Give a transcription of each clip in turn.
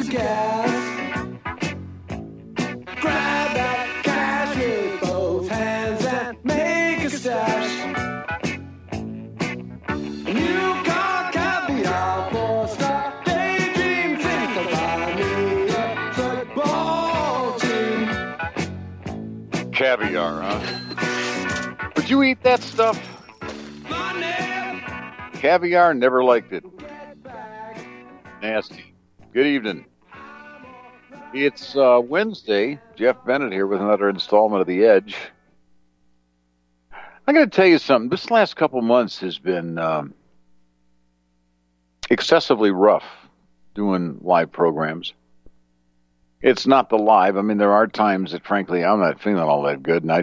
gas. Grab that cash with both hands and make a stash. New car, caviar, four-star, daydream, think of buying me a football team. Caviar, huh? Would you eat that stuff? Caviar, never liked it. Nasty. Good evening. It's Wednesday. Jeff Bennett here with another installment of The Edge. I'm going to tell you something. This last couple months has been excessively rough doing live programs. It's not the live. I mean, there are times that, frankly, I'm not feeling all that good, and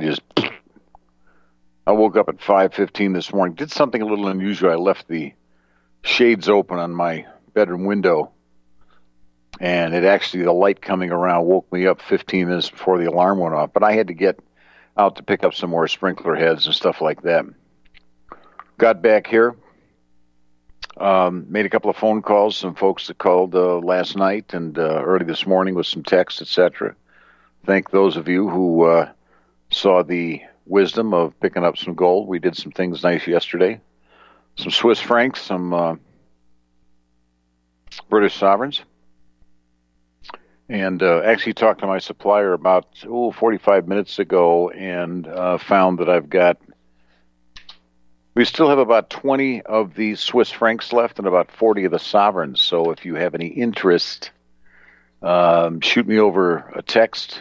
I woke up at 5:15 this morning, did something a little unusual. I left the shades open on my bedroom window, and the light coming around woke me up 15 minutes before the alarm went off. But I had to get out to pick up some more sprinkler heads and stuff like that. Got back here, made a couple of phone calls, some folks that called last night and early this morning with some texts, etc. Thank those of you who saw the wisdom of picking up some gold. We did some things nice yesterday. Some Swiss francs, some British sovereigns. And actually talked to my supplier about 45 minutes ago and found that we still have about 20 of the Swiss francs left and about 40 of the sovereigns. So if you have any interest, shoot me over a text.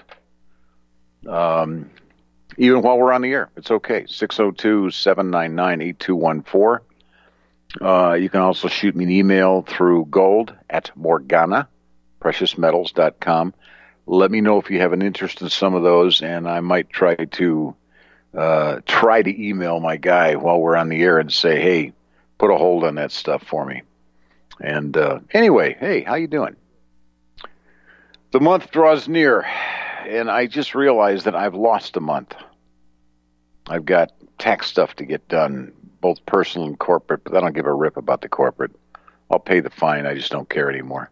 Even while we're on the air, it's okay. 602-799-8214. You can also shoot me an email through gold@Morgana, preciousmetals.com. Let me know if you have an interest in some of those, and I might try to email my guy while we're on the air and say, hey, put a hold on that stuff for me. And anyway, hey, how you doing? The month draws near, and I just realized that I've lost a month. I've got tax stuff to get done, both personal and corporate, but I don't give a rip about the corporate. I'll pay the fine. I just don't care anymore.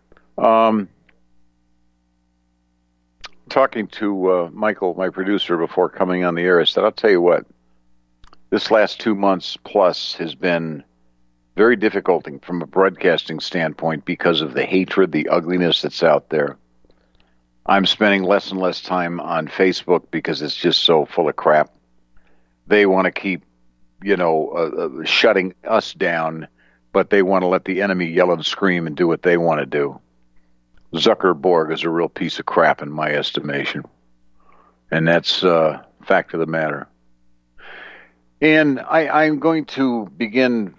Talking to Michael, my producer, before coming on the air, I said, I'll tell you what, this last 2 months plus has been very difficult from a broadcasting standpoint because of the hatred, the ugliness that's out there. I'm spending less and less time on Facebook because it's just so full of crap. They want to keep, shutting us down, but they want to let the enemy yell and scream and do what they want to do. Zuckerberg is a real piece of crap in my estimation. And that's a fact of the matter. And I'm going to begin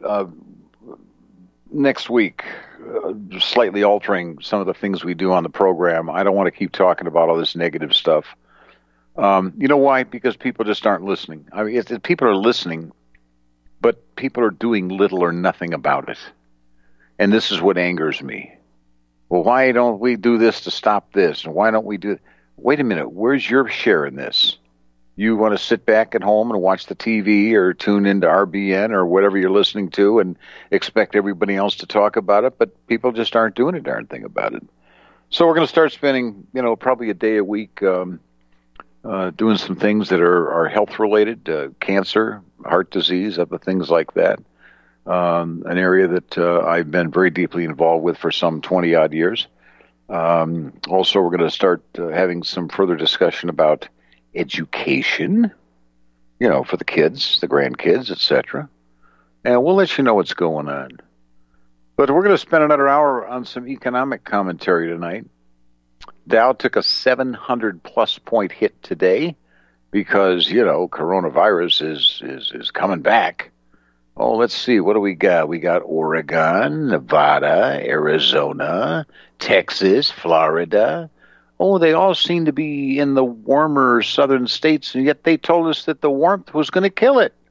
next week slightly altering some of the things we do on the program. I don't want to keep talking about all this negative stuff. You know why? Because people just aren't listening. I mean, people are listening, but people are doing little or nothing about it. And this is what angers me. Well, why don't we do this to stop this? And why don't we do it? Wait a minute. Where's your share in this? You want to sit back at home and watch the TV or tune into RBN or whatever you're listening to and expect everybody else to talk about it, but people just aren't doing a darn thing about it. So we're going to start spending, probably a day a week doing some things that are health-related, cancer, heart disease, other things like that. An area that I've been very deeply involved with for some 20-odd years. Also, we're going to start having some further discussion about education, for the kids, the grandkids, etc. And we'll let you know what's going on. But we're going to spend another hour on some economic commentary tonight. Dow took a 700-plus point hit today because, coronavirus is coming back. Oh, let's see. What do we got? We got Oregon, Nevada, Arizona, Texas, Florida. Oh, they all seem to be in the warmer southern states, and yet they told us that the warmth was going to kill it.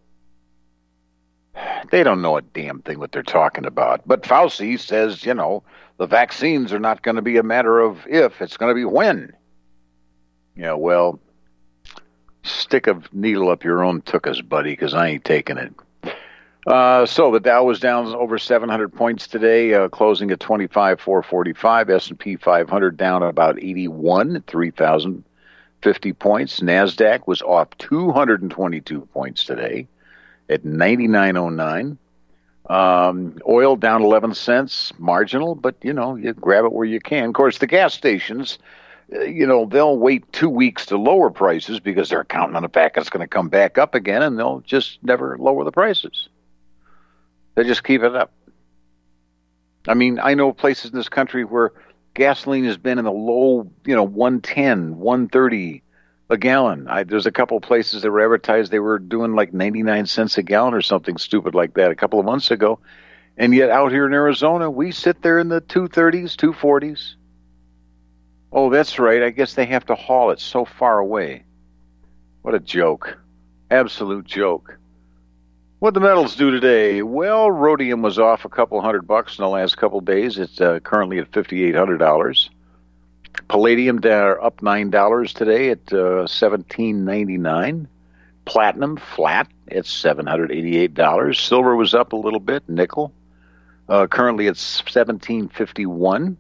They don't know a damn thing what they're talking about. But Fauci says, the vaccines are not going to be a matter of if, it's going to be when. Yeah, well, stick a needle up your own tuchus, buddy, because I ain't taking it. So the Dow was down over 700 points today, closing at 25,445. S&P 500 down about 81, 3,050 points. NASDAQ was off 222 points today at 99.09. Oil down 11 cents, marginal, but, you grab it where you can. Of course, the gas stations, they'll wait 2 weeks to lower prices because they're counting on the fact it's going to come back up again, and they'll just never lower the prices. They just keep it up. I mean, I know places in this country where gasoline has been in the low, 110, 130 a gallon. There's a couple of places that were advertised they were doing like 99 cents a gallon or something stupid like that a couple of months ago. And yet out here in Arizona, we sit there in the 230s, 240s. Oh, that's right. I guess they have to haul it so far away. What a joke. Absolute joke. What the metals do today? Well, rhodium was off a couple $100 in the last couple of days. It's currently at $5,800. Palladium up $9 today at $17.99. Platinum flat at $788. Silver was up a little bit. Nickel currently at $17.51.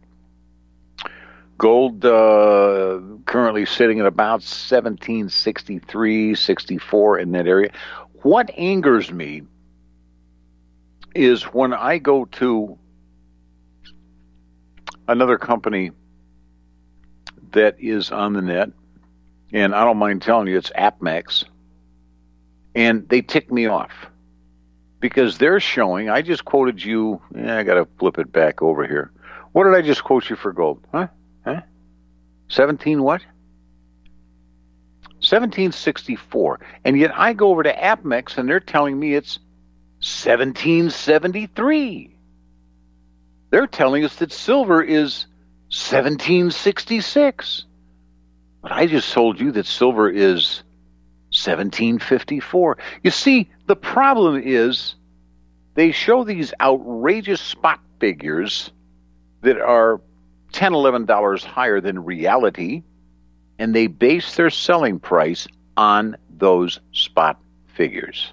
Gold currently sitting at about $17.63, $64 in that area. What angers me is when I go to another company that is on the net, and I don't mind telling you it's AppMex, and they tick me off because they're showing, I just quoted you, I got to flip it back over here. What did I just quote you for gold? Huh? 17 what? 1764. And yet I go over to AppMex and they're telling me it's 1773. They're telling us that silver is 1766. But I just told you that silver is 1754. You see, the problem is they show these outrageous spot figures that are $10, $11 higher than reality, and they base their selling price on those spot figures.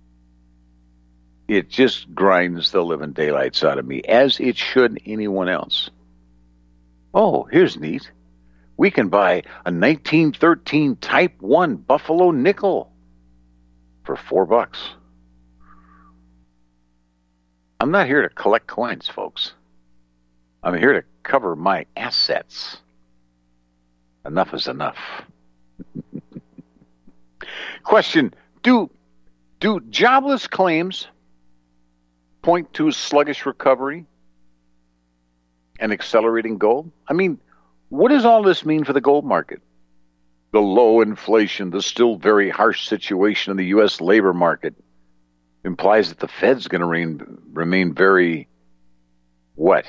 It just grinds the living daylights out of me, as it should anyone else. Oh, here's neat. We can buy a 1913 Type 1 Buffalo nickel for $4. I'm not here to collect coins, folks. I'm here to cover my assets. Enough is enough. Question, do jobless claims point to a sluggish recovery and accelerating gold? I mean, what does all this mean for the gold market? The low inflation, the still very harsh situation in the U.S. labor market implies that the Fed's going to remain very, what?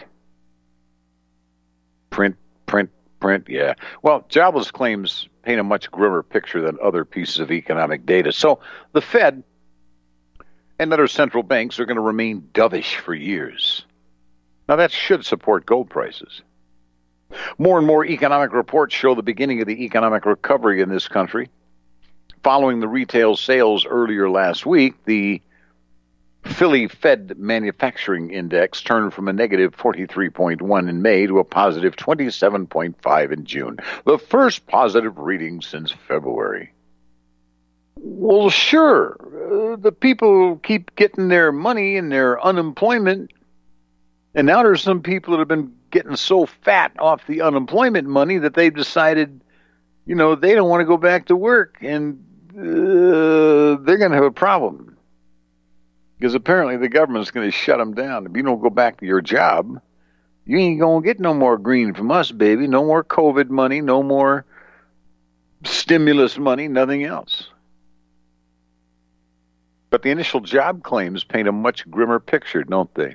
Print, yeah. Well, jobless claims paint a much grimmer picture than other pieces of economic data. So the Fed and other central banks are going to remain dovish for years. Now, that should support gold prices. More and more economic reports show the beginning of the economic recovery in this country. Following the retail sales earlier last week, the Philly Fed Manufacturing Index turned from a negative 43.1 in May to a positive 27.5 in June, the first positive reading since February. Well, sure, the people keep getting their money and their unemployment, and now there's some people that have been getting so fat off the unemployment money that they've decided, they don't want to go back to work, and they're going to have a problem. Because apparently the government's going to shut them down. If you don't go back to your job, you ain't going to get no more green from us, baby. No more COVID money, no more stimulus money, nothing else. But the initial job claims paint a much grimmer picture, don't they?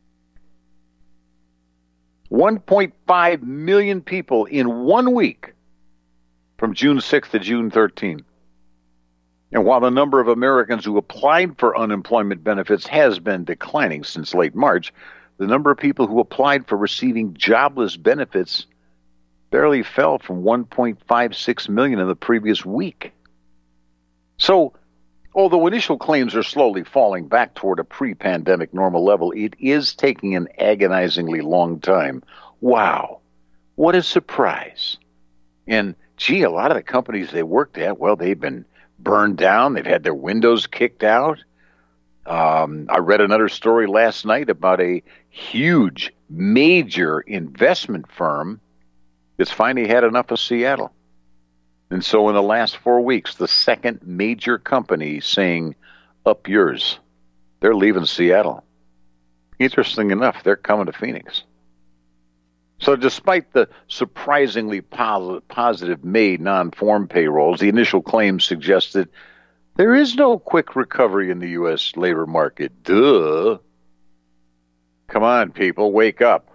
1.5 million people in 1 week from June 6th to June 13th. And while the number of Americans who applied for unemployment benefits has been declining since late March, the number of people who applied for receiving jobless benefits barely fell from 1.56 million in the previous week. So, Although initial claims are slowly falling back toward a pre-pandemic normal level, it is taking an agonizingly long time. Wow, what a surprise. And, gee, a lot of the companies they worked at, well, they've been burned down. They've had their windows kicked out. I read another story last night about a huge, major investment firm that's finally had enough of Seattle. And so in the last 4 weeks, the second major company saying, up yours. They're leaving Seattle. Interesting enough, they're coming to Phoenix. So despite the surprisingly positive May non-farm payrolls, the initial claims suggest that there is no quick recovery in the U.S. labor market. Duh. Come on, people, wake up.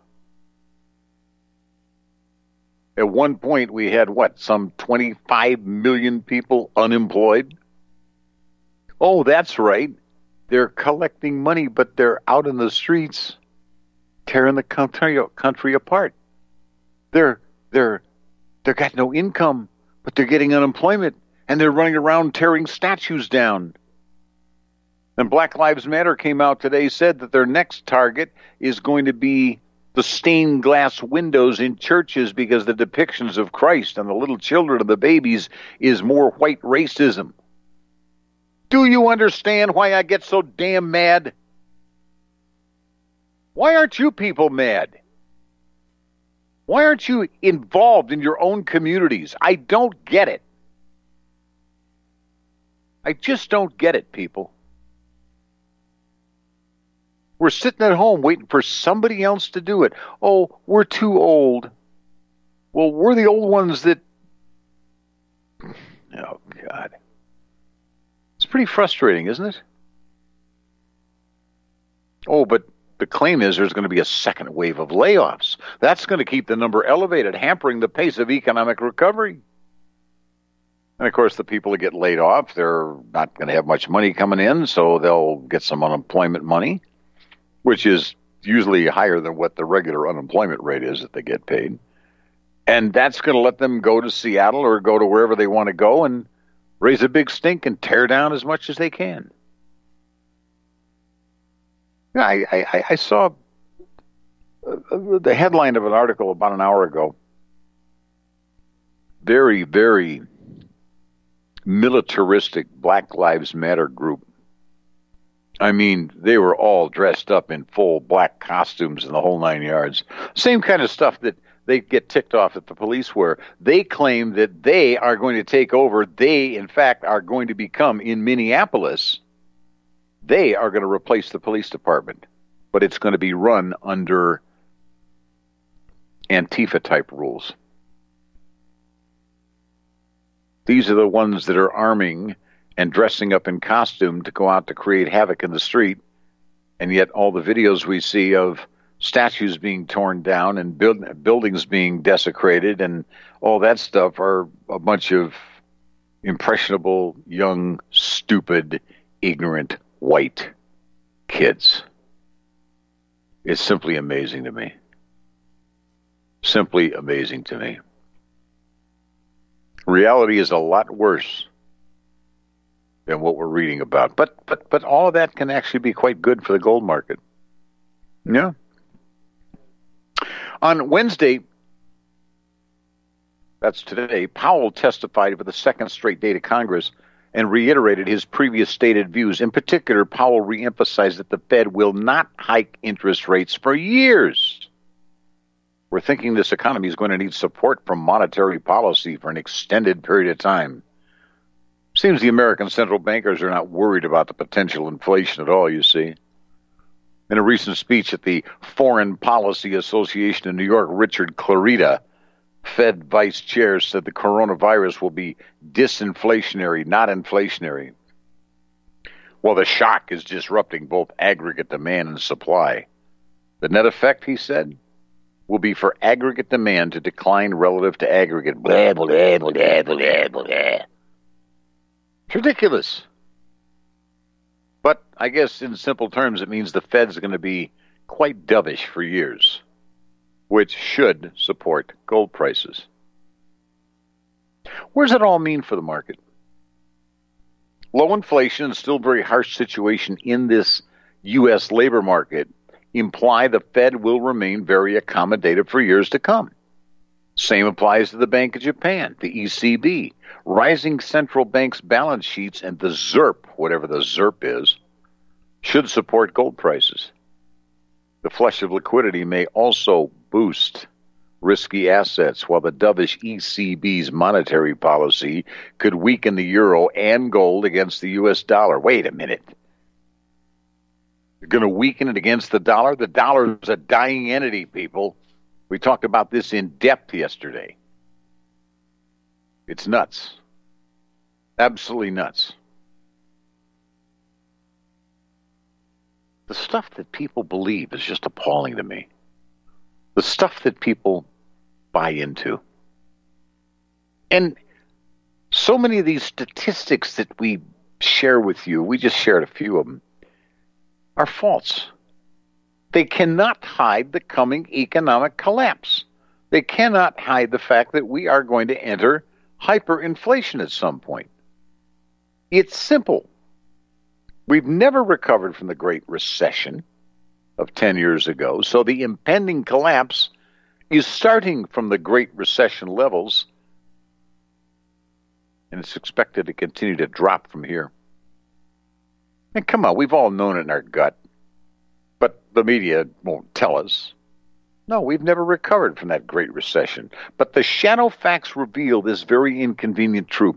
At one point, we had, some 25 million people unemployed? Oh, that's right. They're collecting money, but they're out in the streets tearing the country apart. They're got no income, but they're getting unemployment, and they're running around tearing statues down. And Black Lives Matter came out today, said that their next target is going to be the stained glass windows in churches because the depictions of Christ and the little children and the babies is more white racism. Do you understand why I get so damn mad? Why aren't you people mad? Why aren't you involved in your own communities? I don't get it. I just don't get it, people. We're sitting at home waiting for somebody else to do it. Oh, we're too old. Well, we're the old ones that... Oh, God. It's pretty frustrating, isn't it? Oh, but the claim is there's going to be a second wave of layoffs. That's going to keep the number elevated, hampering the pace of economic recovery. And, of course, the people that get laid off, they're not going to have much money coming in, so they'll get some unemployment money, which is usually higher than what the regular unemployment rate is that they get paid. And that's going to let them go to Seattle or go to wherever they want to go and raise a big stink and tear down as much as they can. I saw the headline of an article about an hour ago. Very, very militaristic Black Lives Matter group. I mean, they were all dressed up in full black costumes and the whole 9 yards. Same kind of stuff that they get ticked off at the police wear. They claim that they are going to take over. They, in fact, are going to become, in Minneapolis, they are going to replace the police department. But it's going to be run under Antifa-type rules. These are the ones that are arming and dressing up in costume to go out to create havoc in the street. And yet all the videos we see of statues being torn down and buildings being desecrated and all that stuff are a bunch of impressionable, young, stupid, ignorant, white kids. It's simply amazing to me. Simply amazing to me. Reality is a lot worse than what we're reading about. But all of that can actually be quite good for the gold market. Yeah. On Wednesday, that's today, Powell testified for the second straight day to Congress and reiterated his previous stated views. In particular, Powell reemphasized that the Fed will not hike interest rates for years. We're thinking this economy is going to need support from monetary policy for an extended period of time. Seems the American central bankers are not worried about the potential inflation at all, you see. In a recent speech at the Foreign Policy Association in New York, Richard Clarida, Fed vice chair, said the coronavirus will be disinflationary, not inflationary. Well, the shock is disrupting both aggregate demand and supply. The net effect, he said, will be for aggregate demand to decline relative to aggregate. Blah, blah, blah, blah, blah, blah. It's ridiculous. But I guess in simple terms, it means the Fed's going to be quite dovish for years, which should support gold prices. What does it all mean for the market? Low inflation and still very harsh situation in this U.S. labor market imply the Fed will remain very accommodative for years to come. Same applies to the Bank of Japan, the ECB. Rising central banks' balance sheets and the ZIRP, whatever the ZIRP is, should support gold prices. The flush of liquidity may also boost risky assets, while the dovish ECB's monetary policy could weaken the euro and gold against the U.S. dollar. Wait a minute. You're going to weaken it against the dollar? The dollar is a dying entity, people. We talked about this in depth yesterday. It's nuts. Absolutely nuts. The stuff that people believe is just appalling to me. The stuff that people buy into. And so many of these statistics that we share with you, we just shared a few of them, are false. They cannot hide the coming economic collapse. They cannot hide the fact that we are going to enter hyperinflation at some point. It's simple. We've never recovered from the Great Recession of 10 years ago, so the impending collapse is starting from the Great Recession levels, and it's expected to continue to drop from here. And come on, we've all known it in our gut, but the media won't tell us. No, we've never recovered from that Great Recession. But the shadow facts reveal this very inconvenient truth.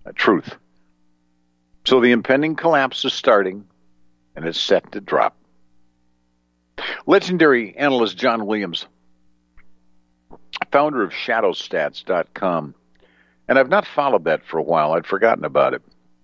So the impending collapse is starting, and it's set to drop. Legendary analyst John Williams, founder of shadowstats.com, and I've not followed that for a while. I'd forgotten about it,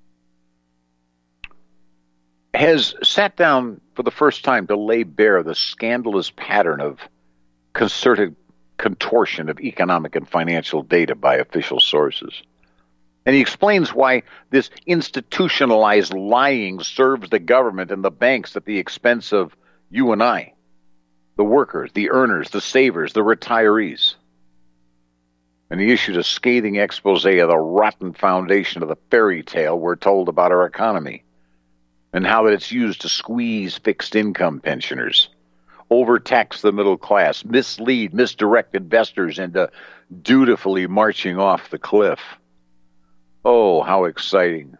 has sat down for the first time to lay bare the scandalous pattern of concerted contortion of economic and financial data by official sources. And he explains why this institutionalized lying serves the government and the banks at the expense of you and I, the workers, the earners, the savers, the retirees. And he issued a scathing expose of the rotten foundation of the fairy tale we're told about our economy, and how that it's used to squeeze fixed income pensioners, overtax the middle class, mislead, misdirect investors into dutifully marching off the cliff. Oh, how exciting.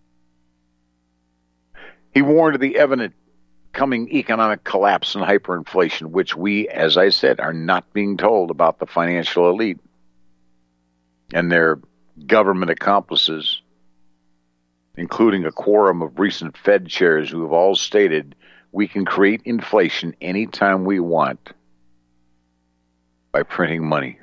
He warned of the evident coming economic collapse and hyperinflation, which we, as I said, are not being told about the financial elite and their government accomplices, including a quorum of recent Fed chairs who have all stated we can create inflation anytime we want by printing money.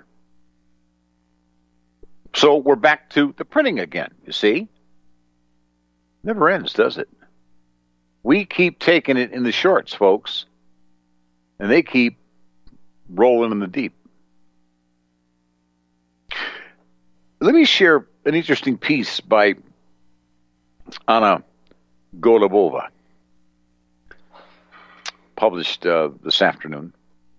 So we're back to the printing again, you see? Never ends, does it? We keep taking it in the shorts, folks, and they keep rolling in the deep. Let me share an interesting piece by Anna Golubova, published this afternoon,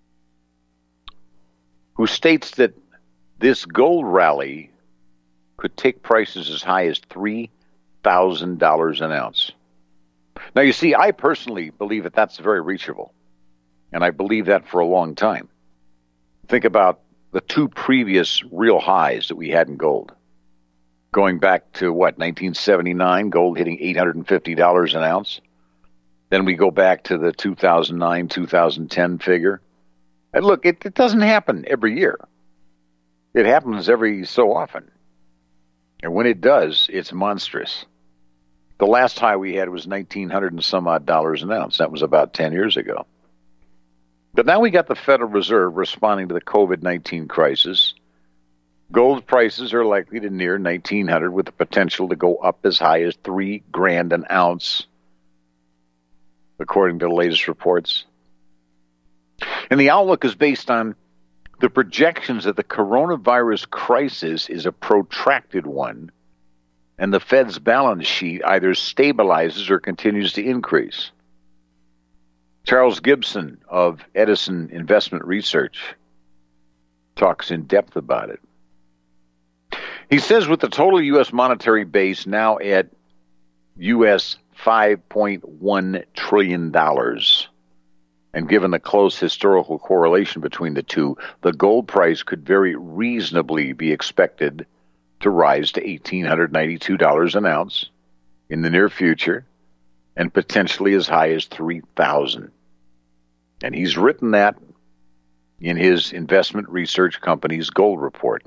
who states that this gold rally could take prices as high as $3,000 an ounce. Now, you see, I personally believe that that's very reachable, and I believe that for a long time. Think about the two previous real highs that we had in gold. Going back to, 1979, gold hitting $850 an ounce. Then we go back to the 2009, 2010 figure. And look, it doesn't happen every year. It happens every so often. And when it does, it's monstrous. The last high we had was $1,900 and some odd dollars an ounce. That was about 10 years ago. But now we got the Federal Reserve responding to the COVID-19 crisis. Gold prices are likely to near $1,900 with the potential to go up as high as $3,000 an ounce, according to the latest reports. And the outlook is based on the projections that the coronavirus crisis is a protracted one, and the Fed's balance sheet either stabilizes or continues to increase. Charles Gibson of Edison Investment Research talks in depth about it. He says with the total U.S. monetary base now at U.S. $5.1 trillion. And given the close historical correlation between the two, the gold price could very reasonably be expected to rise to $1,892 an ounce in the near future, and potentially as high as $3,000. And he's written that in his investment research company's gold report.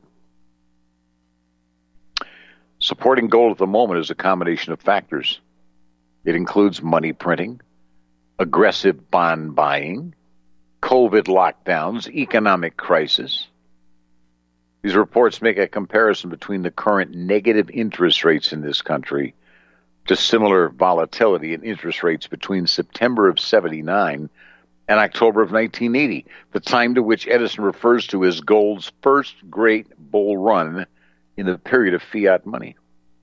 Supporting gold at the moment is a combination of factors. It includes money printing, aggressive bond buying, COVID lockdowns, economic crisis. These reports make a comparison between the current negative interest rates in this country to similar volatility in interest rates between September of '79 and October of 1980, the time to which Edison refers to as gold's first great bull run in the period of fiat money.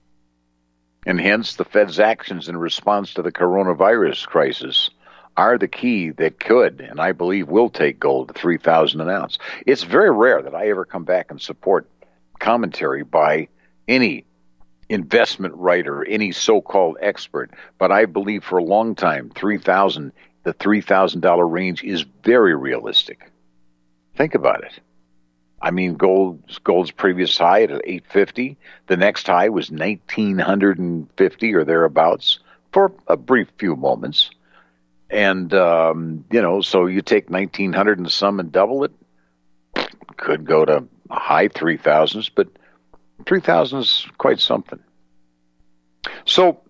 And hence, the Fed's actions in response to the coronavirus crisis are the key that could, and I believe will, take gold to $3,000 an ounce. It's very rare that I ever come back and support commentary by any investment writer, any so-called expert, but I believe for a long time, the $3,000 range is very realistic. Think about it. I mean, gold's previous high at $850. The next high was $1,950 or thereabouts for a brief few moments. And, so you take 1,900 and some and double it. Could go to high 3,000s, but 3,000 is quite something. So,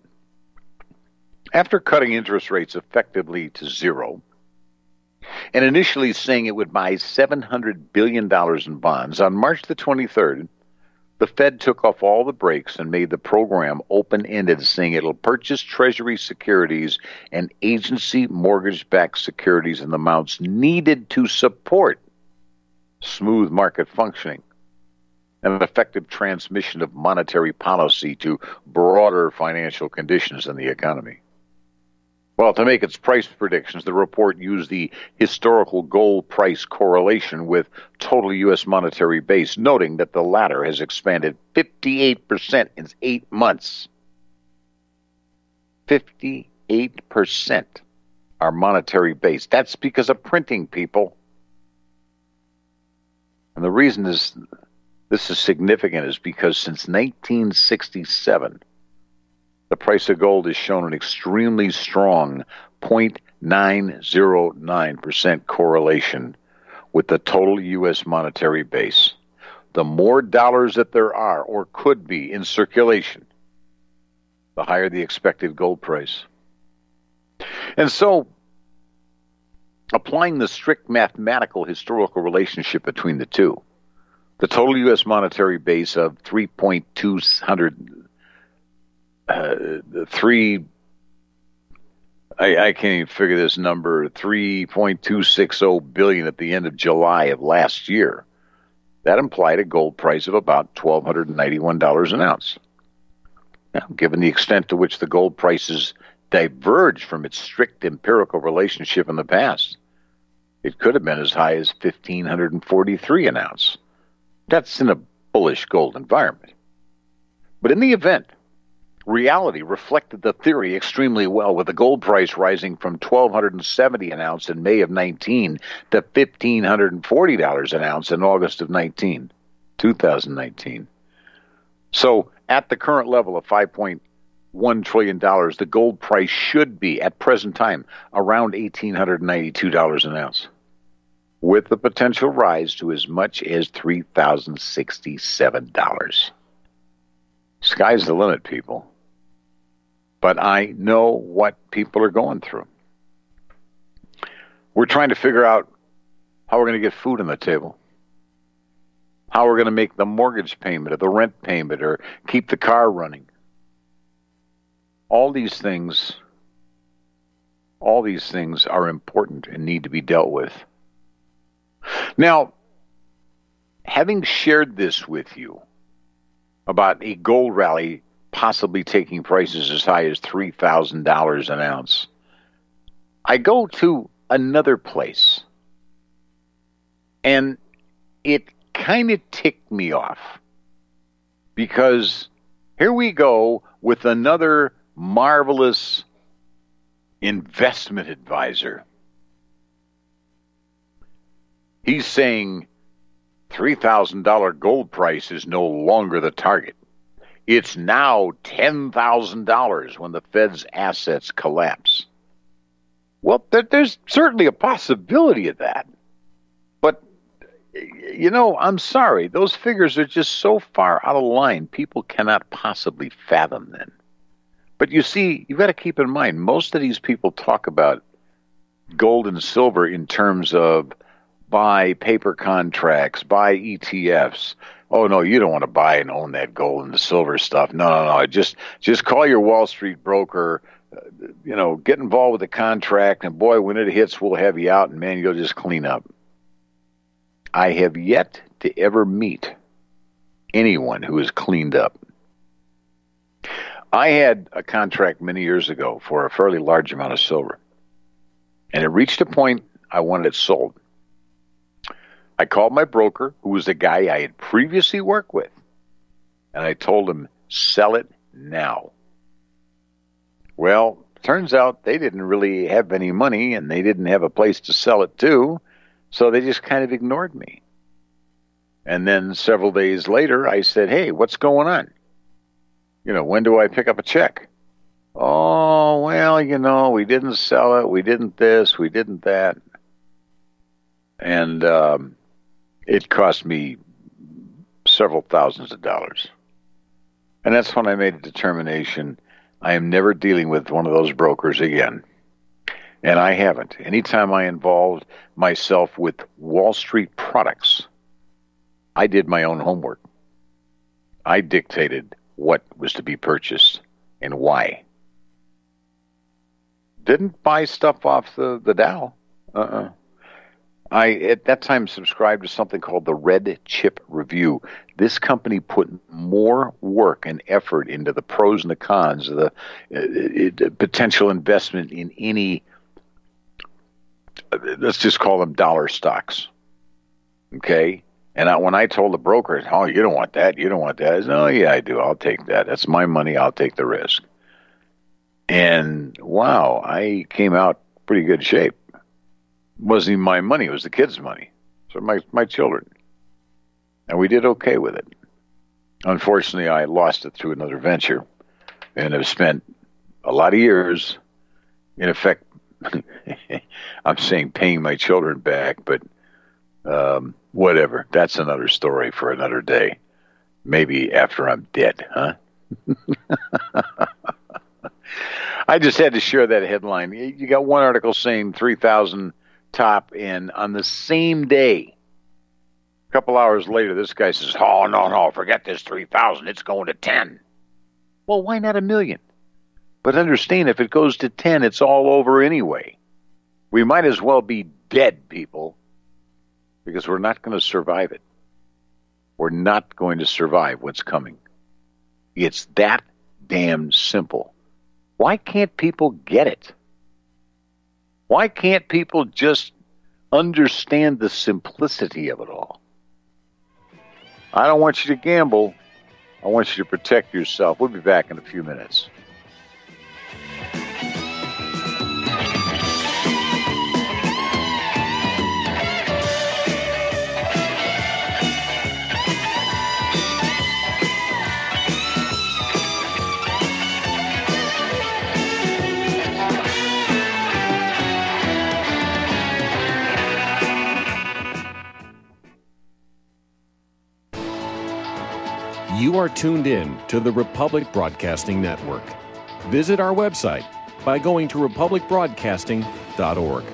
after cutting interest rates effectively to zero, and initially saying it would buy $700 billion in bonds, on March the 23rd, the Fed took off all the brakes and made the program open-ended, saying it'll purchase Treasury securities and agency mortgage-backed securities in the amounts needed to support smooth market functioning and an effective transmission of monetary policy to broader financial conditions in the economy. Well, to make its price predictions, the report used the historical gold price correlation with total U.S. monetary base, noting that the latter has expanded 58% in 8 months. 58% our monetary base. That's because of printing, people. And the reason this is significant is because since 1967, the price of gold has shown an extremely strong 0.909% correlation with the total U.S. monetary base. The more dollars that there are or could be in circulation, the higher the expected gold price. And so, applying the strict mathematical historical relationship between the two, the total U.S. monetary base of I can't even figure this number, $3.260 billion at the end of July of last year. That implied a gold price of about $1,291 an ounce. Now, given the extent to which the gold prices diverged from its strict empirical relationship in the past, it could have been as high as $1,543 an ounce. That's in a bullish gold environment. But in the event, reality reflected the theory extremely well, with the gold price rising from $1,270 an ounce in May of 19 to $1,540 an ounce in August of 2019. So, at the current level of $5.1 trillion, the gold price should be, at present time, around $1,892 an ounce, with the potential rise to as much as $3,067. Sky's the limit, people. But I know what people are going through. We're trying to figure out how we're going to get food on the table, how we're going to make the mortgage payment or the rent payment or keep the car running. All these things are important and need to be dealt with. Now, having shared this with you about a gold rally possibly taking prices as high as $3,000 an ounce, I go to another place, and it kind of ticked me off, because here we go with another marvelous investment advisor. He's saying $3,000 gold price is no longer the target. It's now $10,000 when the Fed's assets collapse. Well, there's certainly a possibility of that. But, I'm sorry. Those figures are just so far out of line, people cannot possibly fathom them. But you see, you've got to keep in mind, most of these people talk about gold and silver in terms of buy paper contracts, buy ETFs. Oh, no, you don't want to buy and own that gold and the silver stuff. No. Just call your Wall Street broker, get involved with the contract, and boy, when it hits, we'll have you out, and man, you'll just clean up. I have yet to ever meet anyone who has cleaned up. I had a contract many years ago for a fairly large amount of silver, and it reached a point I wanted it sold. I called my broker, who was a guy I had previously worked with, and I told him, sell it now. Well, turns out they didn't really have any money, and they didn't have a place to sell it to, so they just kind of ignored me. And then several days later, I said, hey, what's going on? When do I pick up a check? Oh, well, we didn't sell it. We didn't this. We didn't that. And it cost me several thousands of dollars. And that's when I made a determination. I am never dealing with one of those brokers again. And I haven't. Anytime I involved myself with Wall Street products, I did my own homework. I dictated what was to be purchased and why. Didn't buy stuff off the Dow. I, at that time, subscribed to something called the Red Chip Review. This company put more work and effort into the pros and the cons of the potential investment in any, let's just call them dollar stocks. Okay? And when I told the broker, oh, you don't want that, I said, oh, yeah, I do. I'll take that. That's my money. I'll take the risk. And, wow, I came out pretty good shape. It wasn't even my money. It was the kids' money. So my children. And we did okay with it. Unfortunately, I lost it through another venture. And have spent a lot of years, in effect, I'm saying paying my children back, but whatever. That's another story for another day. Maybe after I'm dead, huh? I just had to share that headline. You got one article saying 3,000 top, and on the same day, a couple hours later, this guy says, oh, no, forget this 3,000. It's going to 10. Well, why not 1 million? But understand, if it goes to 10, it's all over anyway. We might as well be dead, people, because we're not going to survive it. We're not going to survive what's coming. It's that damn simple. Why can't people get it? Why can't people just understand the simplicity of it all? I don't want you to gamble. I want you to protect yourself. We'll be back in a few minutes. You are tuned in to the Republic Broadcasting Network. Visit our website by going to republicbroadcasting.org.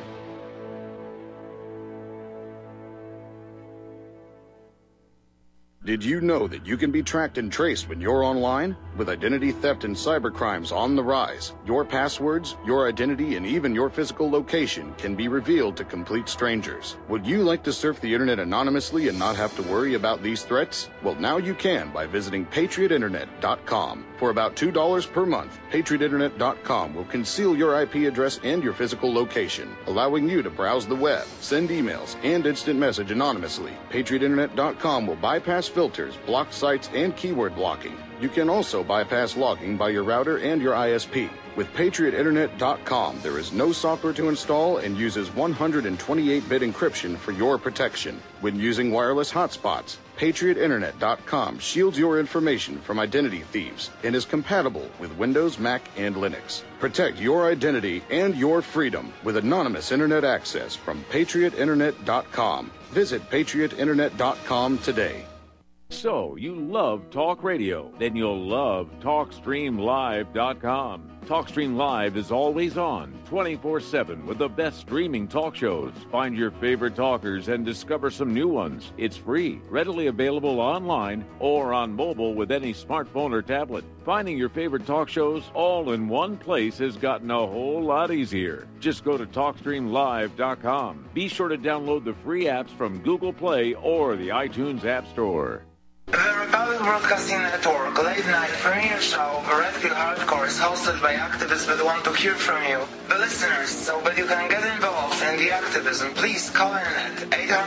Did you know that you can be tracked and traced when you're online? With identity theft and cybercrimes on the rise, your passwords, your identity, and even your physical location can be revealed to complete strangers. Would you like to surf the internet anonymously and not have to worry about these threats? Well, now you can by visiting patriotinternet.com. For about $2 per month, patriotinternet.com will conceal your IP address and your physical location, allowing you to browse the web, send emails, and instant message anonymously. Patriotinternet.com will bypass filters, block sites, and keyword blocking. You can also bypass logging by your router and your ISP. With PatriotInternet.com, there is no software to install and uses 128-bit encryption for your protection. When using wireless hotspots, PatriotInternet.com shields your information from identity thieves and is compatible with Windows, Mac, and Linux. Protect your identity and your freedom with anonymous internet access from PatriotInternet.com. Visit PatriotInternet.com today. So, you love talk radio? Then you'll love TalkStreamLive.com. TalkStream Live is always on, 24/7, with the best streaming talk shows. Find your favorite talkers and discover some new ones. It's free, readily available online or on mobile with any smartphone or tablet. Finding your favorite talk shows all in one place has gotten a whole lot easier. Just go to TalkStreamLive.com. Be sure to download the free apps from Google Play or the iTunes App Store. The Republic Broadcasting Network late night premiere show Red Pill Hardcore is hosted by activists that want to hear from you, the listeners, so that you can get involved in the activism. Please call in at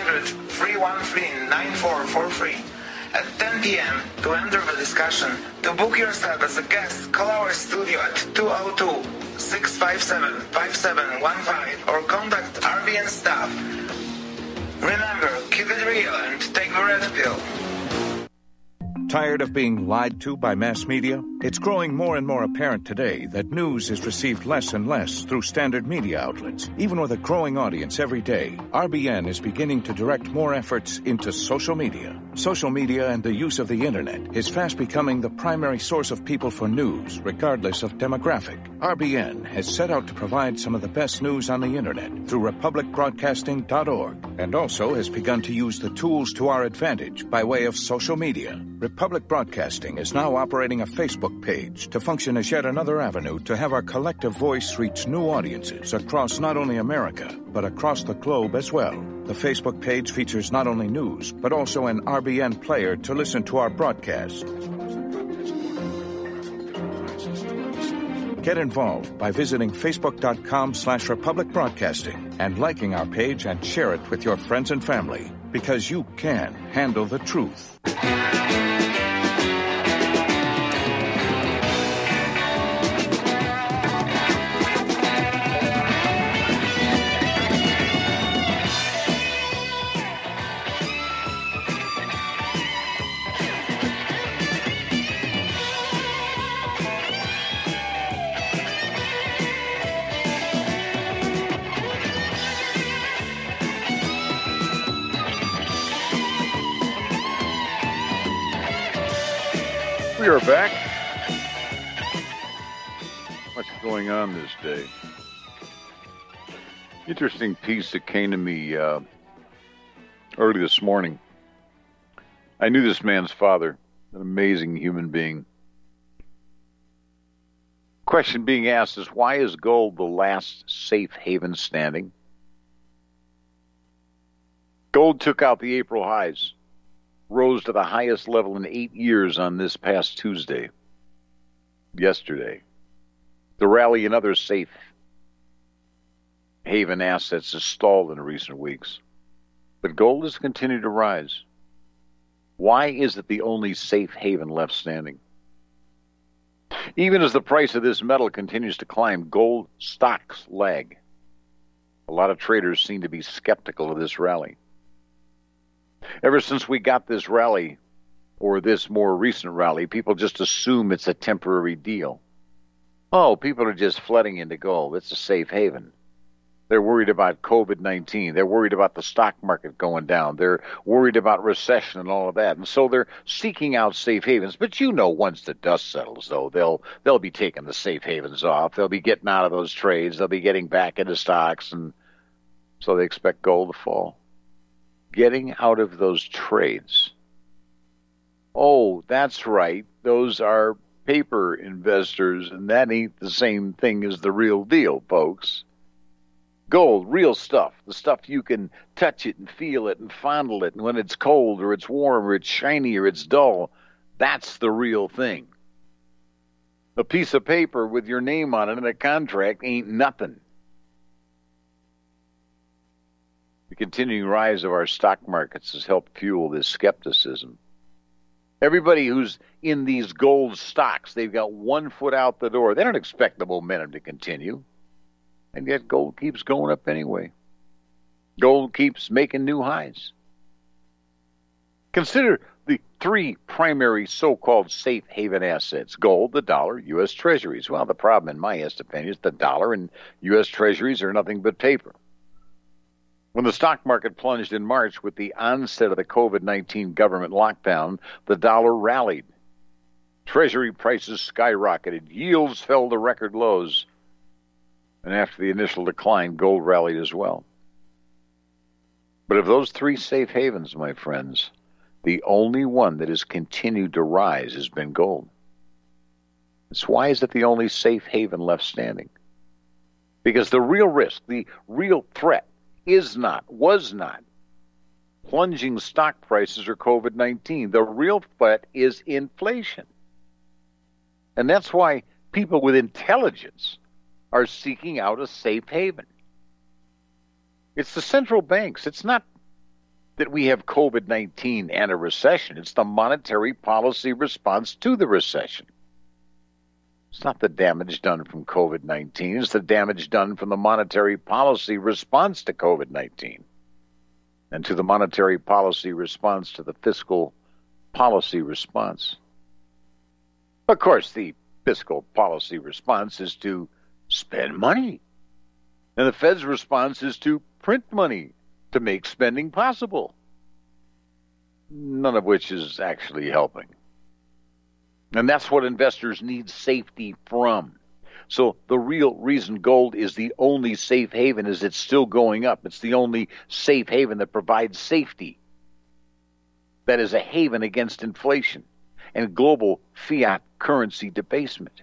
800-313-9443 at 10 p.m. to enter the discussion. To book yourself as a guest, call our studio at 202-657-5715 or contact RBN staff. Remember, keep it real and take the red pill. Tired of being lied to by mass media? It's growing more and more apparent today that news is received less and less through standard media outlets. Even with a growing audience every day, RBN is beginning to direct more efforts into social media. Social media and the use of the internet is fast becoming the primary source of people for news, regardless of demographic. RBN has set out to provide some of the best news on the internet through republicbroadcasting.org, and also has begun to use the tools to our advantage by way of social media. Republic Broadcasting is now operating a Facebook page to function as yet another avenue to have our collective voice reach new audiences across not only America, but across the globe as well. The Facebook page features not only news, but also an RBN player to listen to our broadcasts. Get involved by visiting facebook.com/Republic Broadcasting and liking our page and share it with your friends and family, because you can handle the truth. We are back. What's going on this day? Interesting piece that came to me early this morning. I knew this man's father, an amazing human being. Question being asked is, why is gold the last safe haven standing? Gold took out the April highs, rose to the highest level in 8 years on this past Tuesday, yesterday. The rally in other safe haven assets has stalled in recent weeks, but gold has continued to rise. Why is it the only safe haven left standing? Even as the price of this metal continues to climb, gold stocks lag. A lot of traders seem to be skeptical of this rally. Ever since we got this rally, or this more recent rally, people just assume it's a temporary deal. Oh, people are just flooding into gold. It's a safe haven. They're worried about COVID-19. They're worried about the stock market going down. They're worried about recession and all of that. And so they're seeking out safe havens. But you know, once the dust settles, though, they'll be taking the safe havens off. They'll be getting out of those trades. They'll be getting back into stocks. And so they expect gold to fall. Getting out of those trades. Oh, that's right. Those are paper investors, and that ain't the same thing as the real deal, folks. Gold, real stuff, the stuff you can touch it and feel it and fondle it, and when it's cold or it's warm or it's shiny or it's dull, that's the real thing. A piece of paper with your name on it and a contract ain't nothing. The continuing rise of our stock markets has helped fuel this skepticism. Everybody who's in these gold stocks, they've got one foot out the door. They don't expect the momentum to continue. And yet gold keeps going up anyway. Gold keeps making new highs. Consider the three primary so-called safe haven assets: gold, the dollar, U.S. Treasuries. Well, the problem, in my opinion, is the dollar and U.S. Treasuries are nothing but paper. When the stock market plunged in March with the onset of the COVID-19 government lockdown, the dollar rallied. Treasury prices skyrocketed. Yields fell to record lows. And after the initial decline, gold rallied as well. But of those three safe havens, my friends, the only one that has continued to rise has been gold. Why is it the only safe haven left standing? Because the real risk, the real threat, was not plunging stock prices or COVID-19. The real threat is inflation. And that's why people with intelligence are seeking out a safe haven. It's the central banks. It's not that we have COVID-19 and a recession. It's the monetary policy response to the recession. It's not the damage done from COVID-19. It's the damage done from the monetary policy response to COVID-19 and to the monetary policy response to the fiscal policy response. Of course, the fiscal policy response is to spend money. And the Fed's response is to print money to make spending possible. None of which is actually helping. And that's what investors need safety from. So the real reason gold is the only safe haven is it's still going up. It's the only safe haven that provides safety. That is a haven against inflation and global fiat currency debasement.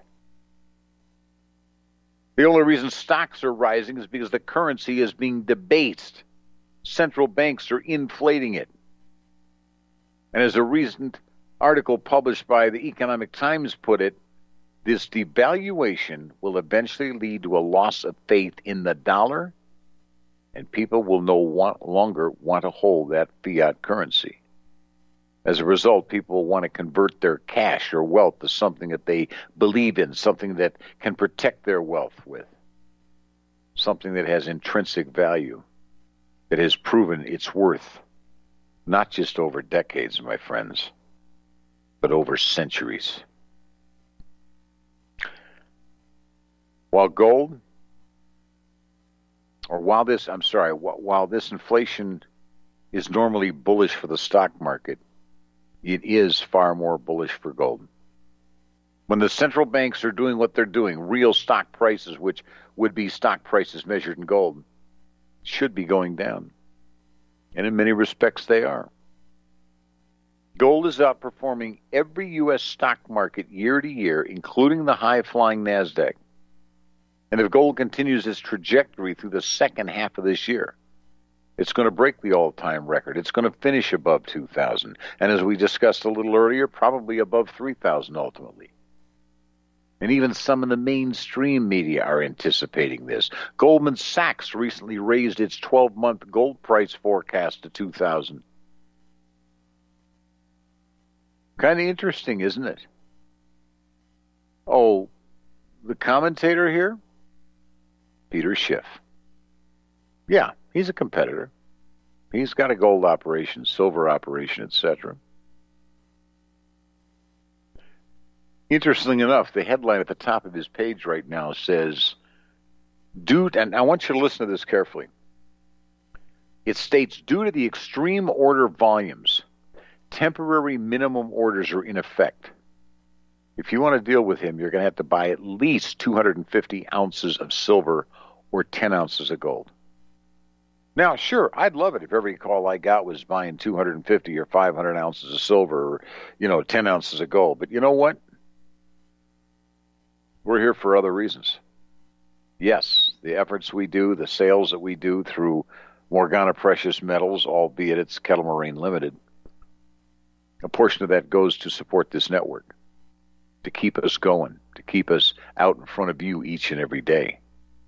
The only reason stocks are rising is because the currency is being debased. Central banks are inflating it. And as a recent article published by the Economic Times put it, this devaluation will eventually lead to a loss of faith in the dollar, and people will no longer want to hold that fiat currency. As a result, people will want to convert their cash or wealth to something that they believe in, something that can protect their wealth with, something that has intrinsic value, that has proven its worth, not just over decades, my friends, but over centuries. While this inflation is normally bullish for the stock market, it is far more bullish for gold. When the central banks are doing what they're doing, real stock prices, which would be stock prices measured in gold, should be going down. And in many respects, they are. Gold is outperforming every U.S. stock market year to year, including the high-flying NASDAQ. And if gold continues its trajectory through the second half of this year, it's going to break the all-time record. It's going to finish above 2,000. And as we discussed a little earlier, probably above 3,000 ultimately. And even some in the mainstream media are anticipating this. Goldman Sachs recently raised its 12-month gold price forecast to 2,000. Kind of interesting, isn't it? Oh, the commentator here? Peter Schiff. Yeah, he's a competitor. He's got a gold operation, silver operation, etc. Interestingly enough, the headline at the top of his page right now says, and I want you to listen to this carefully. It states, due to the extreme order volumes, temporary minimum orders are in effect. If you want to deal with him, you're going to have to buy at least 250 ounces of silver or 10 ounces of gold. Now, sure, I'd love it if every call I got was buying 250 or 500 ounces of silver or, 10 ounces of gold. But you know what? We're here for other reasons. Yes, the efforts we do, the sales that we do through Morgana Precious Metals, albeit it's Kettle Moraine Limited, a portion of that goes to support this network, to keep us going, to keep us out in front of you each and every day.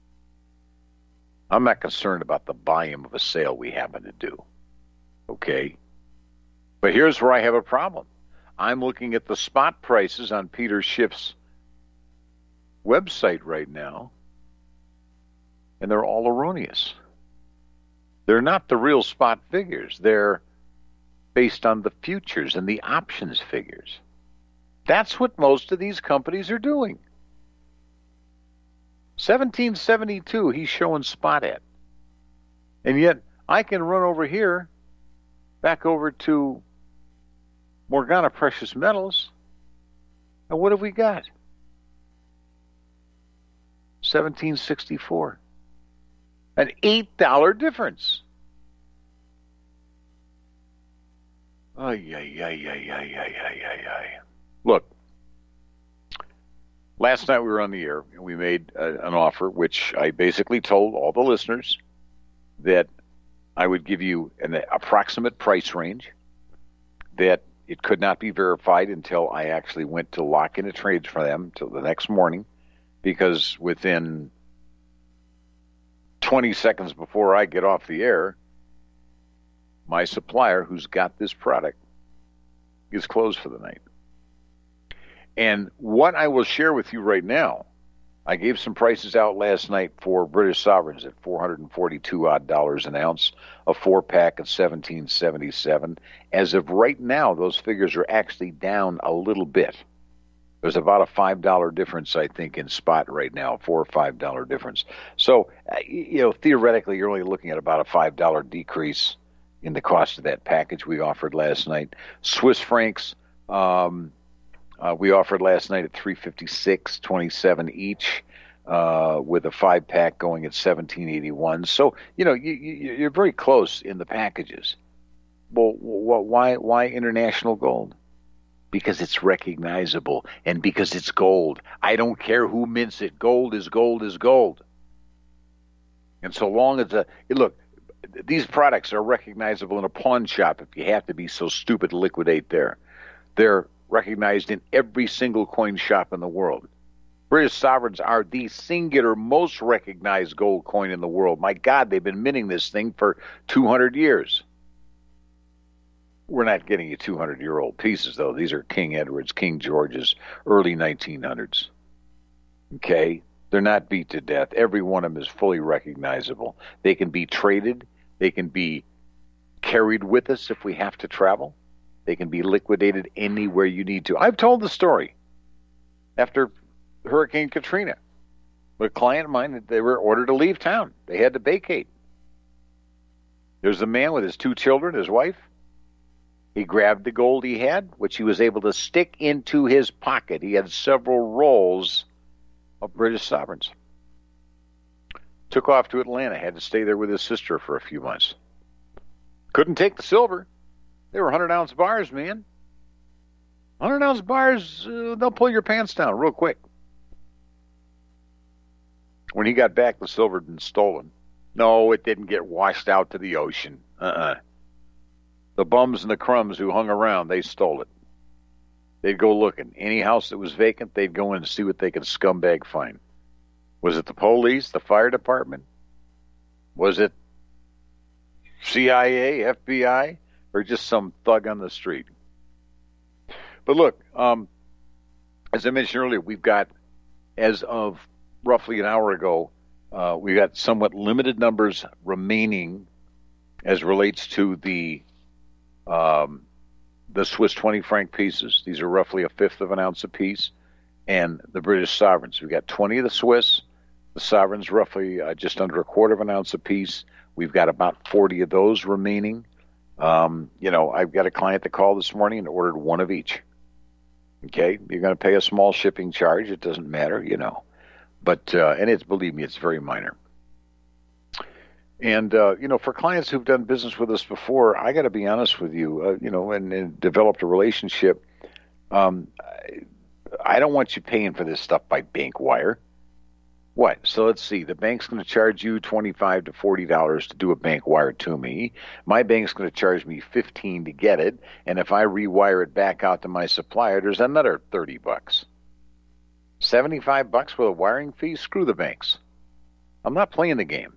I'm not concerned about the volume of a sale we happen to do, okay? But here's where I have a problem. I'm looking at the spot prices on Peter Schiff's website right now, and they're all erroneous. They're not the real spot figures. They're based on the futures and the options figures. That's what most of these companies are doing. 1772, he's showing spot at. And yet, I can run over here, back over to Morgana Precious Metals, and what have we got? 1764. An $8 difference. Look, last night we were on the air, and we made an offer, which I basically told all the listeners that I would give you an approximate price range, that it could not be verified until I actually went to lock in a trade for them till the next morning, because within 20 seconds before I get off the air, my supplier, who's got this product, is closed for the night. And what I will share with you right now, I gave some prices out last night for British sovereigns at $442 an ounce, a 4-pack at $17.77. As of right now, those figures are actually down a little bit. There's about a $5 difference, I think, in spot right now, $4 or $5 difference. So, theoretically, you're only looking at about a $5 decrease in the cost of that package we offered last night. Swiss francs, we offered last night at $356.27 each, with a 5-pack going at $17.81. So, you're very close in the packages. Well, why international gold? Because it's recognizable and because it's gold. I don't care who mints it. Gold is gold is gold. And so long as look, these products are recognizable in a pawn shop if you have to be so stupid to liquidate there. They're recognized in every single coin shop in the world. British sovereigns are the singular most recognized gold coin in the world. My God, they've been minting this thing for 200 years. We're not getting you 200-year-old pieces, though. These are King Edward's, King George's, early 1900s. Okay? They're not beat to death. Every one of them is fully recognizable. They can be traded. They can be carried with us if we have to travel. They can be liquidated anywhere you need to. I've told the story. After Hurricane Katrina, a client of mine, they were ordered to leave town. They had to vacate. There's a man with his 2 children, his wife. He grabbed the gold he had, which he was able to stick into his pocket. He had several rolls of British sovereigns. Took off to Atlanta, had to stay there with his sister for a few months. Couldn't take the silver. They were 100-ounce bars, man. 100-ounce bars, they'll pull your pants down real quick. When he got back, the silver had been stolen. No, it didn't get washed out to the ocean. The bums and the crumbs who hung around, they stole it. They'd go looking. Any house that was vacant, they'd go in and see what they could scumbag find. Was it the police, the fire department? Was it CIA, FBI, or just some thug on the street? But look, as I mentioned earlier, we've got, as of roughly an hour ago, we got somewhat limited numbers remaining as relates to the Swiss 20 franc pieces. These are roughly 1/5 of an ounce apiece. And the British sovereigns. We've got 20 of the Swiss. The sovereigns roughly just under 1/4 of an ounce apiece. We've got about 40 of those remaining. I've got a client that called this morning and ordered 1 of each. Okay, you're going to pay a small shipping charge. It doesn't matter, But, and believe me, it's very minor. And, for clients who've done business with us before, I got to be honest with you, and developed a relationship. I don't want you paying for this stuff by bank wire. What? So let's see. The bank's going to charge you $25 to $40 to do a bank wire to me. My bank's going to charge me $15 to get it. And if I rewire it back out to my supplier, there's another $30. $75 with a wiring fee? Screw the banks. I'm not playing the game.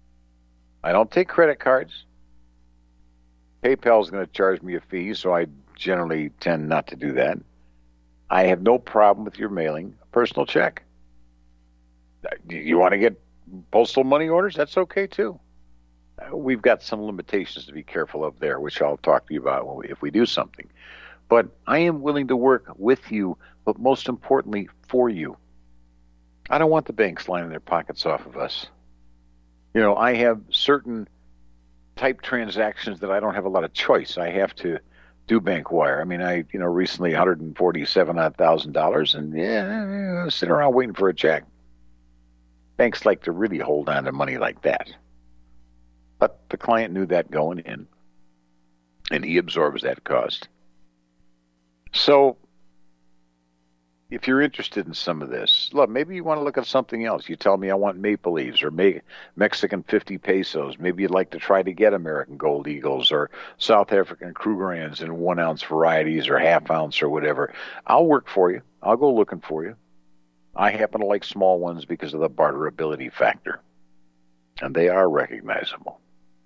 I don't take credit cards. PayPal's going to charge me a fee, so I generally tend not to do that. I have no problem with your mailing a personal check. You want to get postal money orders? That's okay, too. We've got some limitations to be careful of there, which I'll talk to you about if we do something. But I am willing to work with you, but most importantly, for you. I don't want the banks lining their pockets off of us. You know, I have certain type transactions that I don't have a lot of choice. I have to do bank wire. I mean, recently $147,000, and I sit around waiting for a check. Banks like to really hold on to money like that. But the client knew that going in, and he absorbs that cost. So, if you're interested in some of this, look, maybe you want to look at something else. You tell me I want maple leaves or Mexican 50 pesos. Maybe you'd like to try to get American Gold Eagles or South African Krugerrands in 1 ounce varieties or half ounce or whatever. I'll work for you. I'll go looking for you. I happen to like small ones because of the barterability factor, and they are recognizable.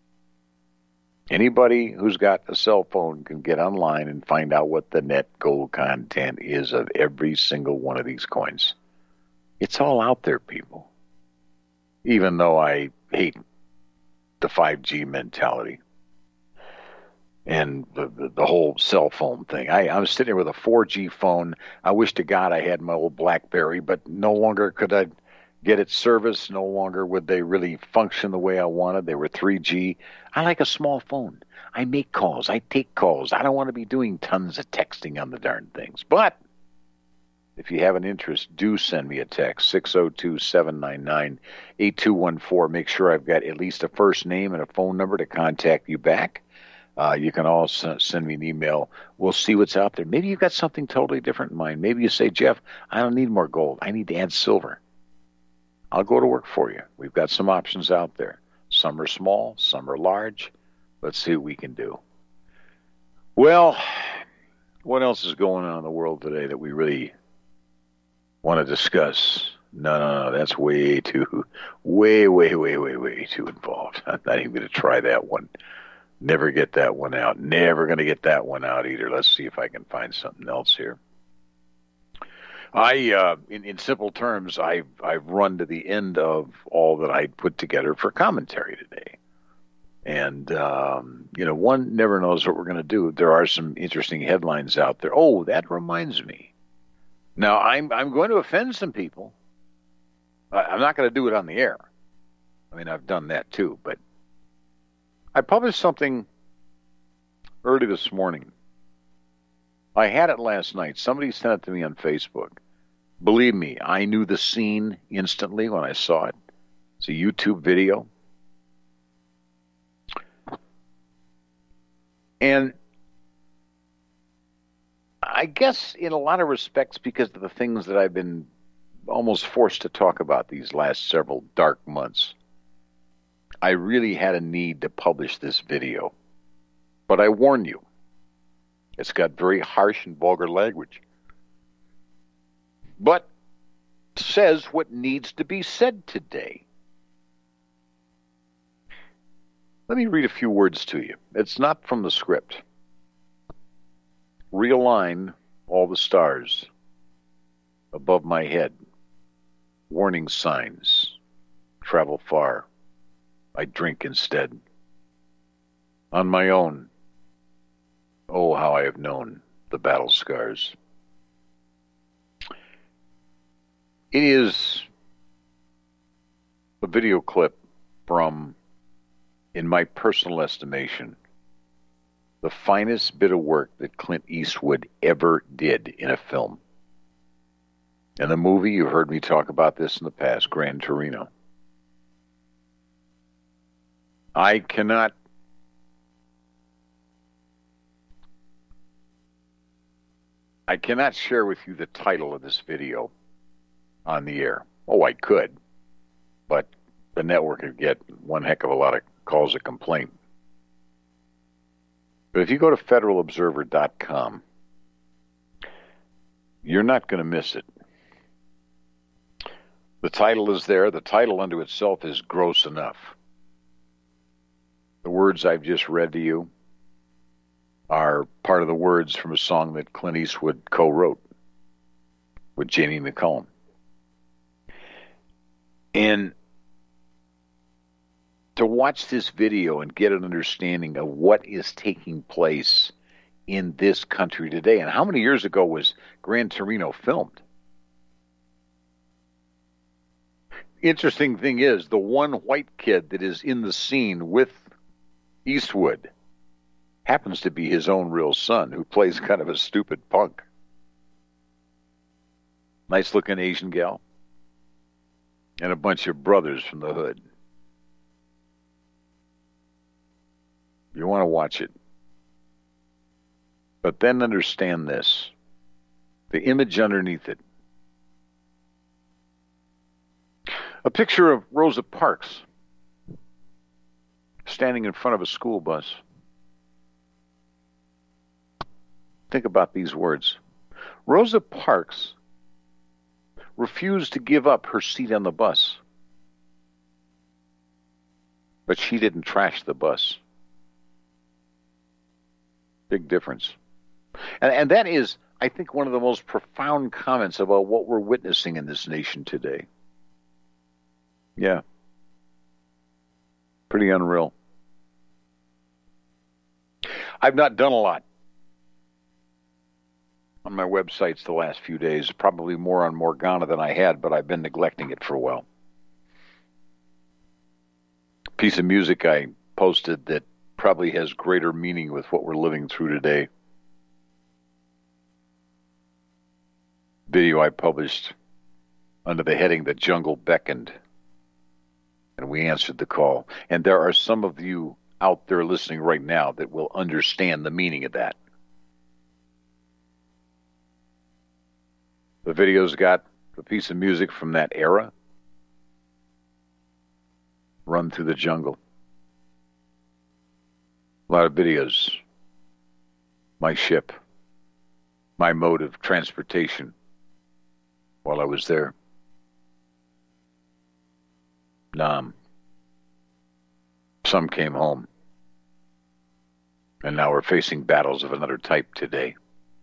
Anybody who's got a cell phone can get online and find out what the net gold content is of every single one of these coins. It's all out there, people. Even though I hate the 5G mentality and the whole cell phone thing. I was sitting there with a 4G phone. I wish to God I had my old BlackBerry, but no longer could I get its service. No longer would they really function the way I wanted. They were 3G. I like a small phone. I make calls. I take calls. I don't want to be doing tons of texting on the darn things. But if you have an interest, do send me a text, 602-799-8214. Make sure I've got at least a first name and a phone number to contact you back. You can also send me an email. We'll see what's out there. Maybe you've got something totally different in mind. Maybe you say, Jeff, I don't need more gold. I need to add silver. I'll go to work for you. We've got some options out there. Some are small, some are large. Let's see what we can do. Well, what else is going on in the world today that we really want to discuss? No, that's way too involved. I'm not even going to try that one. Never get that one out. Never going to get that one out either. Let's see if I can find something else here. In simple terms, I've run to the end of all that I put together for commentary today. And, one never knows what we're going to do. There are some interesting headlines out there. Oh, that reminds me. Now, I'm going to offend some people. I'm not going to do it on the air. I mean, I've done that too. But I published something early this morning. I had it last night. Somebody sent it to me on Facebook. Believe me, I knew the scene instantly when I saw it. It's a YouTube video. And I guess in a lot of respects, because of the things that I've been almost forced to talk about these last several dark months, I really had a need to publish this video. But I warn you, it's got very harsh and vulgar language. But says what needs to be said today. Let me read a few words to you. It's not from the script. Realign all the stars above my head. Warning signs. Travel far. I drink instead. On my own. Oh, how I have known the battle scars. It is a video clip from, in my personal estimation, the finest bit of work that Clint Eastwood ever did in a film. In the movie, you've heard me talk about this in the past, Gran Torino. I cannot share with you the title of this video on the air. Oh, I could, but the network would get one heck of a lot of calls of complaint. But if you go to federalobserver.com, you're not going to miss it. The title is there. The title unto itself is gross enough. The words I've just read to you are part of the words from a song that Clint Eastwood co-wrote with Jamie McCullum. And to watch this video and get an understanding of what is taking place in this country today, and how many years ago was Gran Torino filmed? Interesting thing is, the one white kid that is in the scene with Eastwood happens to be his own real son, who plays kind of a stupid punk. Nice-looking Asian gal. And a bunch of brothers from the hood. You want to watch it. But then understand this. The image underneath it. A picture of Rosa Parks standing in front of a school bus. Think about these words. Rosa Parks refused to give up her seat on the bus. But she didn't trash the bus. Big difference. And that is, I think, one of the most profound comments about what we're witnessing in this nation today. Yeah. Pretty unreal. I've not done a lot on my websites the last few days, probably more on Morgana than I had, but I've been neglecting it for a while. Piece of music I posted that probably has greater meaning with what we're living through today. Video I published under the heading "The Jungle Beckoned," and we answered the call. And there are some of you out there listening right now that will understand the meaning of that. The video's got a piece of music from that era. Run Through the Jungle. A lot of videos. My ship. My mode of transportation while I was there. Nam. Some came home. And now we're facing battles of another type today.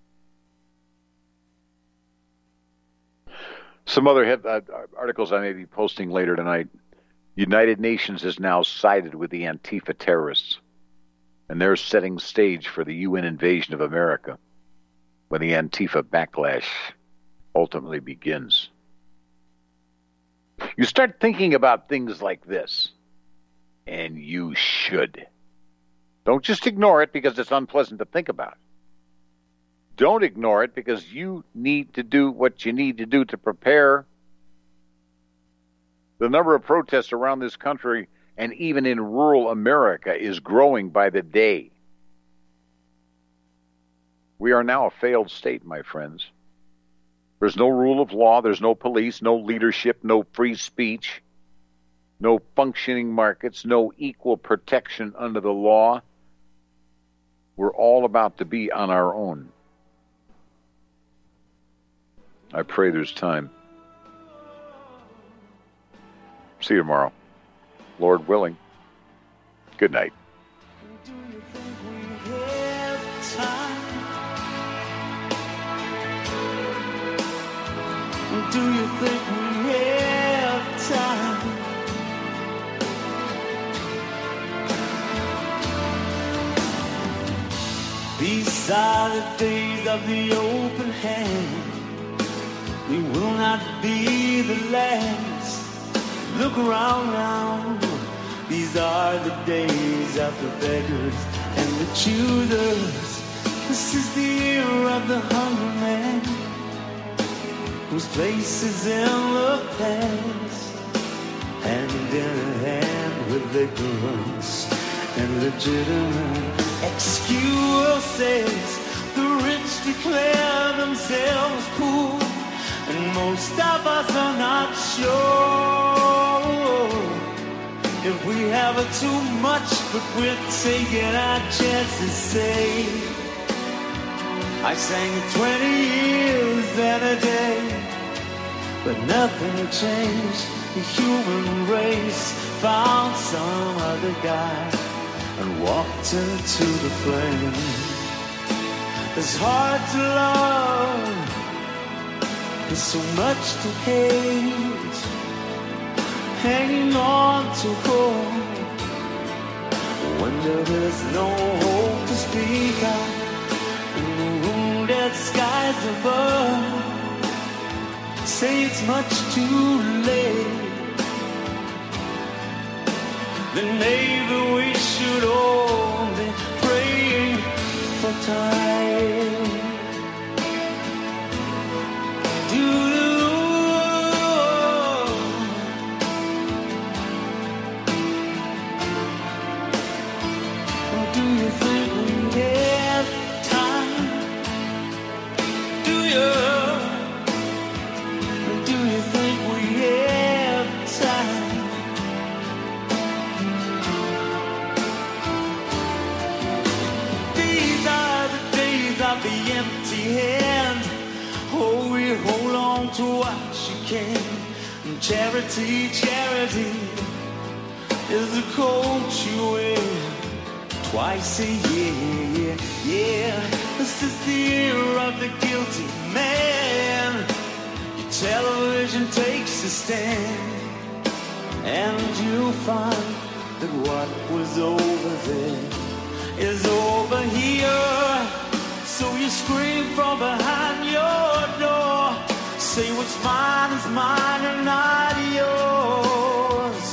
Some other articles I may be posting later tonight. United Nations has now sided with the Antifa terrorists, and they're setting stage for the UN invasion of America when the Antifa backlash ultimately begins. You start thinking about things like this, and you should. Don't just ignore it because it's unpleasant to think about. Don't ignore it because you need to do what you need to do to prepare. The number of protests around this country and even in rural America is growing by the day. We are now a failed state, my friends. There's no rule of law, there's no police, no leadership, no free speech, no functioning markets, no equal protection under the law. We're all about to be on our own. I pray there's time. See you tomorrow. Lord willing. Good night. Do you think we have time? Do you think we have time? These are the days of the open hand. We will not be the last. Look around now. These are the days of the beggars and the choosers. This is the year of the hungry man, whose place is in the past, hand in hand with ignorance and legitimate excuses. The rich declare themselves poor, and most of us are not sure if we have too much, but we're taking our chances. Say, I sang 20 years and a day, but nothing changed. The human race found some other guy and walked into the flame. It's hard to love, there's so much to hate, hanging on to hope when there is no hope to speak out in the wounded skies above. Say it's much too late, then maybe we should all be praying for time. Do you think we have time? Do you think we have time? These are the days of the empty hand. Oh, we hold on to what you can. Charity, charity is the coat you wear twice a year. Yeah, this is the year of the guilty man. Your television takes a stand, and you'll find that what was over there is over here. So you scream from behind your door, say what's mine is mine and not yours.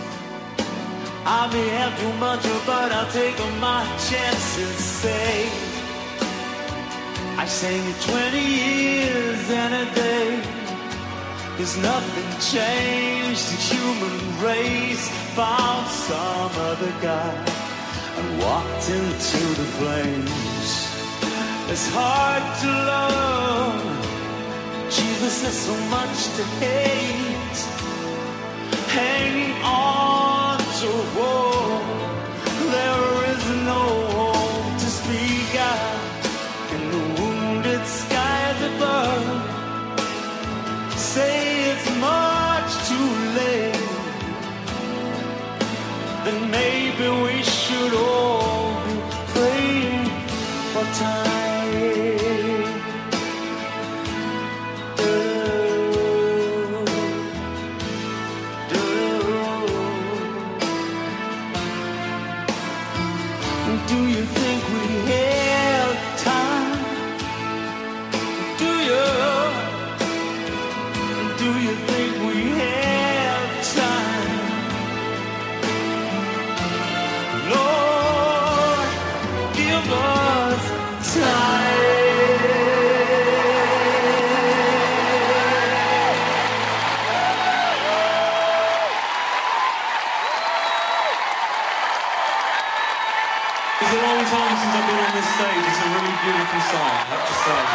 I may have too much, but I'll take my chances. Say I sang it 20 years and a day. There's nothing changed. The human race found some other guy and walked into the flames. It's hard to love. Jesus has so much to hate. Hanging on to hope. There is no hope to speak out in the wounded skies above. Say it's much too late, then maybe we should all be praying for time. Do you think we have time? Do you think we have time? Lord, give us time. It's a long time since I've been on this stage. It's a really beautiful song, I have to say.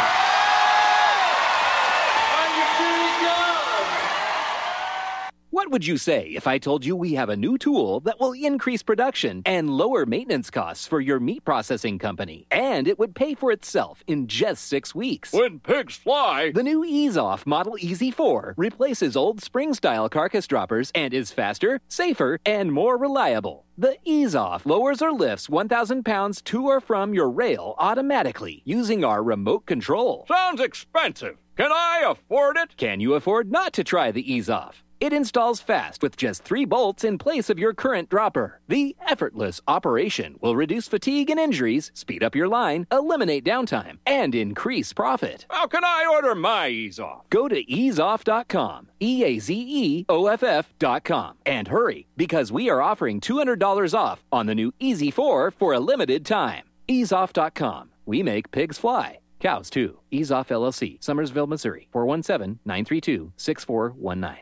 What would you say if I told you we have a new tool that will increase production and lower maintenance costs for your meat processing company? And it would pay for itself in just 6 weeks. When pigs fly! The new EaseOff Model Easy 4 replaces old spring-style carcass droppers and is faster, safer, and more reliable. The EaseOff lowers or lifts 1,000 pounds to or from your rail automatically using our remote control. Sounds expensive. Can I afford it? Can you afford not to try the EaseOff? It installs fast with just 3 bolts in place of your current dropper. The effortless operation will reduce fatigue and injuries, speed up your line, eliminate downtime, and increase profit. How can I order my EaseOff? Go to easeoff.com, EAZEOFF.com, and hurry, because we are offering $200 off on the new Easy 4 for a limited time. Easeoff.com. We make pigs fly. Cows, too. EaseOff LLC, Summersville, Missouri, 417-932-6419.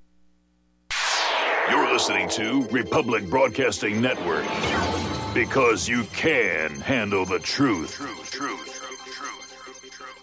You're listening to Republic Broadcasting Network, because you can handle the truth.